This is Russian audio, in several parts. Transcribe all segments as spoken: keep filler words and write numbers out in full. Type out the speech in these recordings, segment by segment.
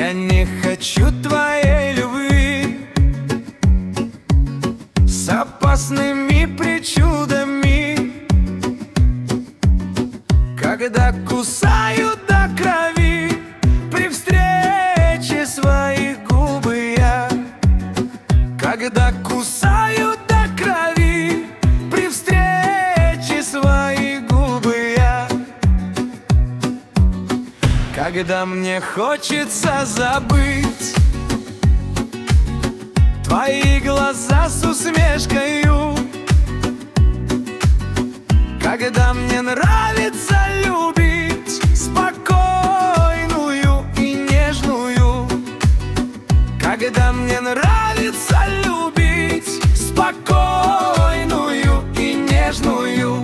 Я не хочу твоей любви с опасными причудами, когда кусаю до крови при встрече свои губы я. Когда кусаю до крови при встрече свои губы я. Когда мне хочется забыть твои глаза с усмешкою, когда мне нравится любить спокойную и нежную, когда мне нравится любить спокойную и нежную.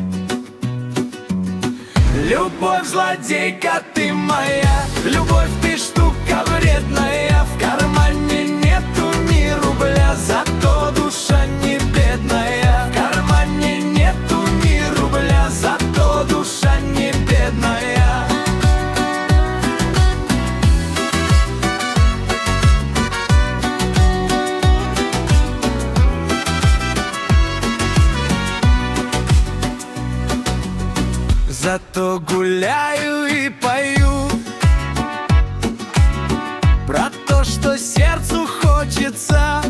Любовь злодейка ты моя, любовь ты штука вредная. В кармане нету ни рубля, зато душа не бедная. В кармане нету ни рубля, зато душа не бедная. Зато гуляю и пою про то, что сердцу хочется.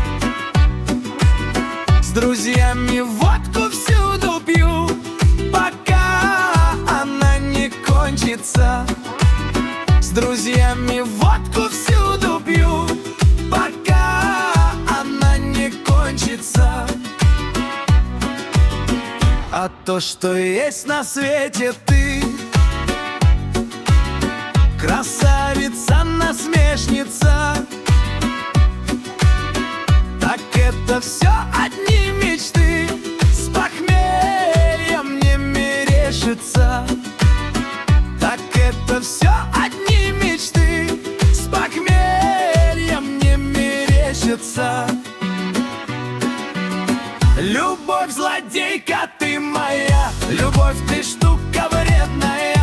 С друзьями водку всюду пью, пока она не кончится. С друзьями водку всюду пью, пока она не кончится. А то, что есть на свете ты, красавица-насмешница, так это все одни мечты, с похмельем не мерещится. Так это все одни мечты, с похмельем не мерещится. Любовь злодейка ты моя, любовь ты штука вредная.